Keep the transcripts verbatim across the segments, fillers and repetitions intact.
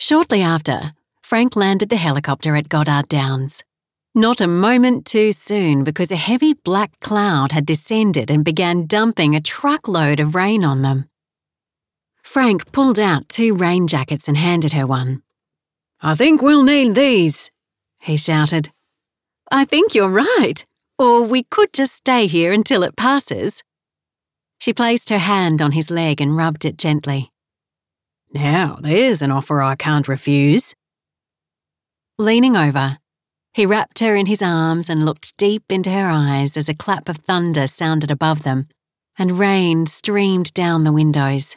Shortly after, Frank landed the helicopter at Goddard Downs. Not a moment too soon, because a heavy black cloud had descended and began dumping a truckload of rain on them. Frank pulled out two rain jackets and handed her one. "I think we'll need these," he shouted. "I think you're right. Or we could just stay here until it passes." She placed her hand on his leg and rubbed it gently. "Now, there's an offer I can't refuse." Leaning over, he wrapped her in his arms and looked deep into her eyes as a clap of thunder sounded above them and rain streamed down the windows.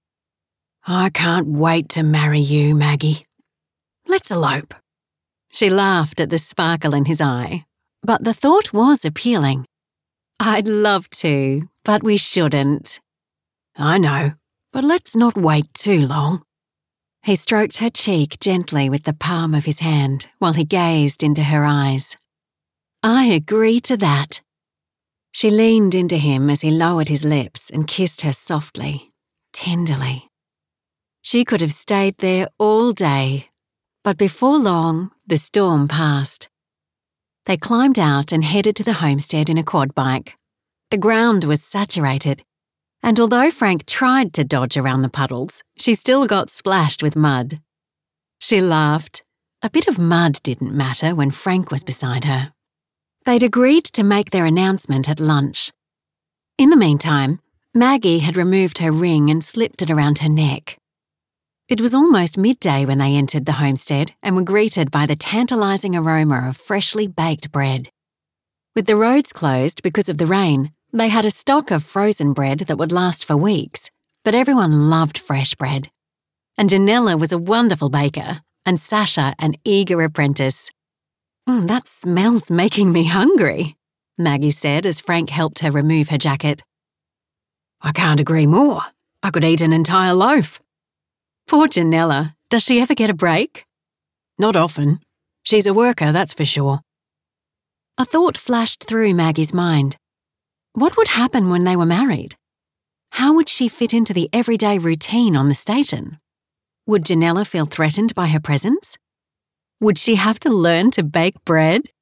"I can't wait to marry you, Maggie. Let's elope." She laughed at the sparkle in his eye, but the thought was appealing. "I'd love to, but we shouldn't." "I know, but let's not wait too long." He stroked her cheek gently with the palm of his hand while he gazed into her eyes. "I agree to that." She leaned into him as he lowered his lips and kissed her softly, tenderly. She could have stayed there all day, but before long, the storm passed. They climbed out and headed to the homestead in a quad bike. The ground was saturated, and although Frank tried to dodge around the puddles, she still got splashed with mud. She laughed. A bit of mud didn't matter when Frank was beside her. They'd agreed to make their announcement at lunch. In the meantime, Maggie had removed her ring and slipped it around her neck. It was almost midday when they entered the homestead and were greeted by the tantalising aroma of freshly baked bread. With the roads closed because of the rain, they had a stock of frozen bread that would last for weeks, but everyone loved fresh bread. And Janella was a wonderful baker, and Sasha an eager apprentice. Mm, "That smell's making me hungry," Maggie said as Frank helped her remove her jacket. "I can't agree more. I could eat an entire loaf." "Poor Janella. Does she ever get a break?" "Not often. She's a worker, that's for sure." A thought flashed through Maggie's mind. What would happen when they were married? How would she fit into the everyday routine on the station? Would Janella feel threatened by her presence? Would she have to learn to bake bread?